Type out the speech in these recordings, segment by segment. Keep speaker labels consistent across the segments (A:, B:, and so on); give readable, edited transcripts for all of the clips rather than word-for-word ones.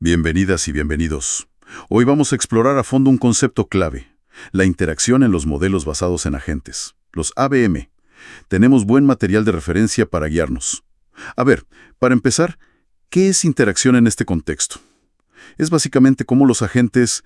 A: Bienvenidas y bienvenidos. Hoy vamos a explorar a fondo un concepto clave, la interacción en los modelos basados en agentes, los ABM. Tenemos buen material de referencia para guiarnos. A ver, para empezar, ¿qué es interacción en este contexto? Es básicamente cómo los agentes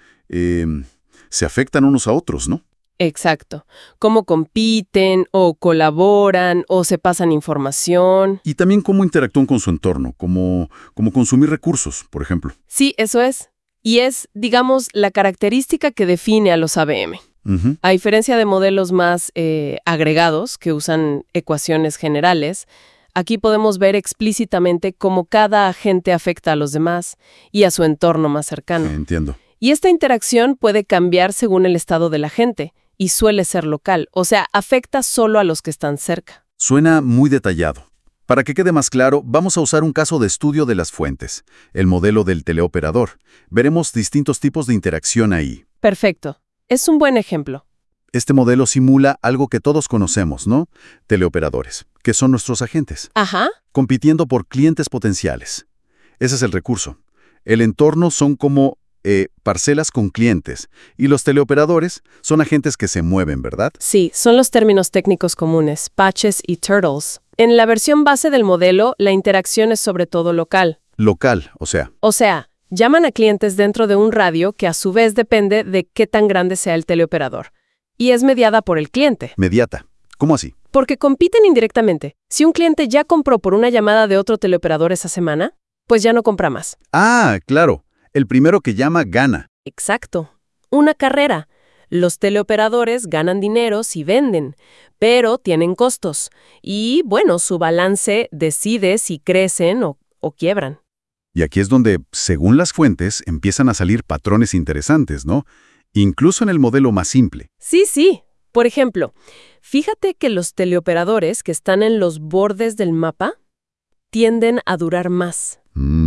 A: se afectan unos a otros, ¿no?
B: Exacto. Cómo compiten, o colaboran, o se pasan información.
A: Y también cómo interactúan con su entorno, como consumir recursos, por ejemplo.
B: Sí, eso es. Y es, digamos, la característica que define a los ABM.
A: Ujú.
B: A diferencia de modelos más agregados que usan ecuaciones generales, aquí podemos ver explícitamente cómo cada agente afecta a los demás y a su entorno más cercano.
A: Entiendo.
B: Y esta interacción puede cambiar según el estado del agente y suele ser local, o sea, afecta solo a los que están cerca.
A: Suena muy detallado. Para que quede más claro, vamos a usar un caso de estudio de las fuentes, el modelo del teleoperador. Veremos distintos tipos de interacción ahí.
B: Perfecto. Es un buen ejemplo.
A: Este modelo simula algo que todos conocemos, ¿no? Teleoperadores, que son nuestros agentes,
B: Ajá.
A: compitiendo por clientes potenciales. Ese es el recurso. El entorno son como parcelas con clientes, y los teleoperadores son agentes que se mueven, ¿verdad?
B: Sí, son los términos técnicos comunes, patches y turtles. En la versión base del modelo, la interacción es sobre todo local.
A: Local, o sea.
B: O sea, llaman a clientes dentro de un radio que a su vez depende de qué tan grande sea el teleoperador. Y es mediada por el cliente.
A: Mediata. ¿Cómo así?
B: Porque compiten indirectamente. Si un cliente ya compró por una llamada de otro teleoperador esa semana, pues ya no compra más.
A: Ah, claro. El primero que llama gana.
B: Exacto. Una carrera. Los teleoperadores ganan dinero si venden, pero tienen costos. Y, bueno, su balance decide si crecen o quiebran.
A: Y aquí es donde, según las fuentes, empiezan a salir patrones interesantes, ¿no? Incluso en el modelo más simple.
B: Sí. Por ejemplo, fíjate que los teleoperadores que están en los bordes del mapa tienden a durar más.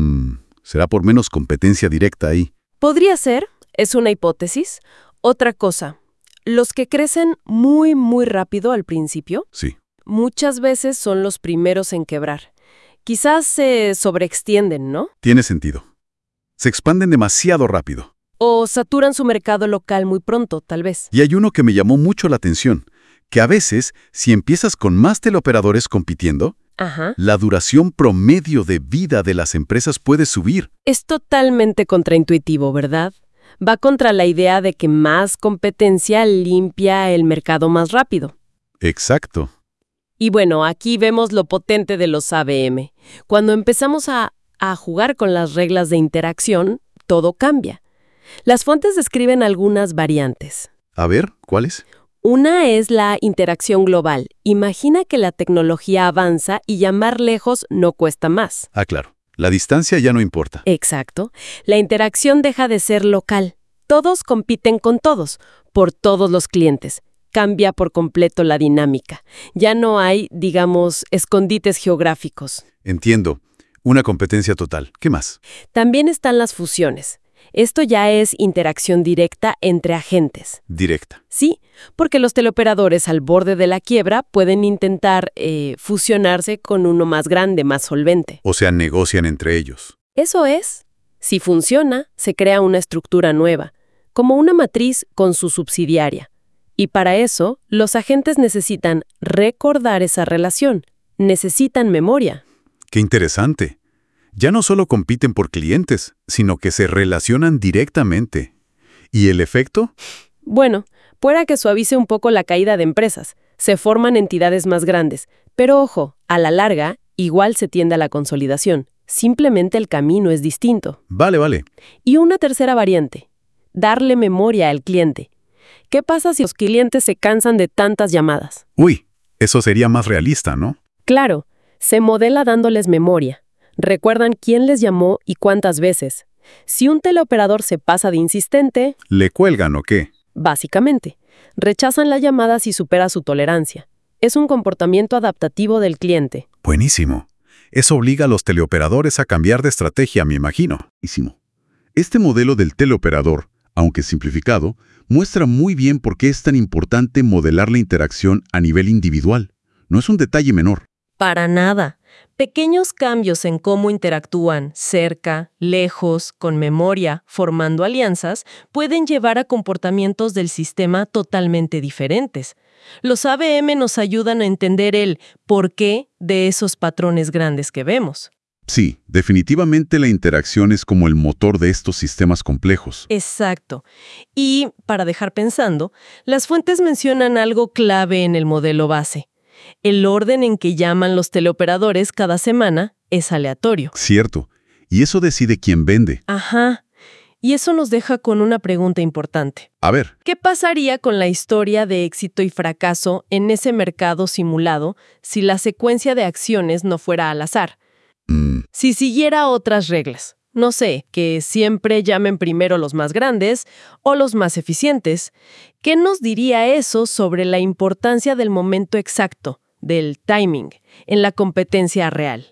A: Será por menos competencia directa ahí.
B: Podría ser, es una hipótesis. Otra cosa, los que crecen muy, muy rápido al principio,
A: Sí.
B: muchas veces son los primeros en quebrar. Quizás se sobreextienden, ¿no?
A: Tiene sentido. Se expanden demasiado rápido.
B: O saturan su mercado local muy pronto, tal vez.
A: Y hay uno que me llamó mucho la atención, que a veces, si empiezas con más teleoperadores compitiendo,
B: Ajá.
A: la duración promedio de vida de las empresas puede subir.
B: Es totalmente contraintuitivo, ¿verdad? Va contra la idea de que más competencia limpia el mercado más rápido.
A: Exacto.
B: Y bueno, aquí vemos lo potente de los ABM. Cuando empezamos a jugar con las reglas de interacción, todo cambia. Las fuentes describen algunas variantes.
A: A ver, ¿cuáles?
B: Una es la interacción global. Imagina que la tecnología avanza y llamar lejos no cuesta más.
A: Ah, claro. La distancia ya no importa.
B: Exacto. La interacción deja de ser local. Todos compiten con todos, por todos los clientes. Cambia por completo la dinámica. Ya no hay, digamos, escondites geográficos.
A: Entiendo. Una competencia total. ¿Qué más?
B: También están las fusiones. Esto ya es interacción directa entre agentes.
A: Directa.
B: Sí, porque los teleoperadores al borde de la quiebra pueden intentar fusionarse con uno más grande, más solvente.
A: O sea, negocian entre ellos.
B: Eso es. Si funciona, se crea una estructura nueva, como una matriz con su subsidiaria. Y para eso, los agentes necesitan recordar esa relación. Necesitan memoria.
A: ¡Qué interesante! Ya no solo compiten por clientes, sino que se relacionan directamente. ¿Y el efecto?
B: Bueno, pueda que suavice un poco la caída de empresas. Se forman entidades más grandes. Pero ojo, a la larga, igual se tiende a la consolidación. Simplemente el camino es distinto.
A: Vale.
B: Y una tercera variante. Darle memoria al cliente. ¿Qué pasa si los clientes se cansan de tantas llamadas?
A: Uy, eso sería más realista, ¿no?
B: Claro, se modela dándoles memoria. Recuerdan quién les llamó y cuántas veces. Si un teleoperador se pasa de insistente,
A: ¿Le cuelgan o qué?
B: básicamente, rechazan la llamada si supera su tolerancia. Es un comportamiento adaptativo del cliente.
A: Buenísimo. Eso obliga a los teleoperadores a cambiar de estrategia, me imagino. Este modelo del teleoperador, aunque simplificado, muestra muy bien por qué es tan importante modelar la interacción a nivel individual. No es un detalle menor.
B: Para nada. Pequeños cambios en cómo interactúan, cerca, lejos, con memoria, formando alianzas, pueden llevar a comportamientos del sistema totalmente diferentes. Los ABM nos ayudan a entender el porqué de esos patrones grandes que vemos.
A: Sí, definitivamente la interacción es como el motor de estos sistemas complejos.
B: Exacto. Y, para dejar pensando, las fuentes mencionan algo clave en el modelo base. El orden en que llaman los teleoperadores cada semana es aleatorio.
A: Cierto. Y eso decide quién vende.
B: Ajá. Y eso nos deja con una pregunta importante.
A: A ver,
B: ¿Qué pasaría con la historia de éxito y fracaso en ese mercado simulado si la secuencia de acciones no fuera al azar? Si siguiera otras reglas, no sé, que siempre llamen primero los más grandes o los más eficientes, ¿qué nos diría eso sobre la importancia del momento exacto, del timing, en la competencia real?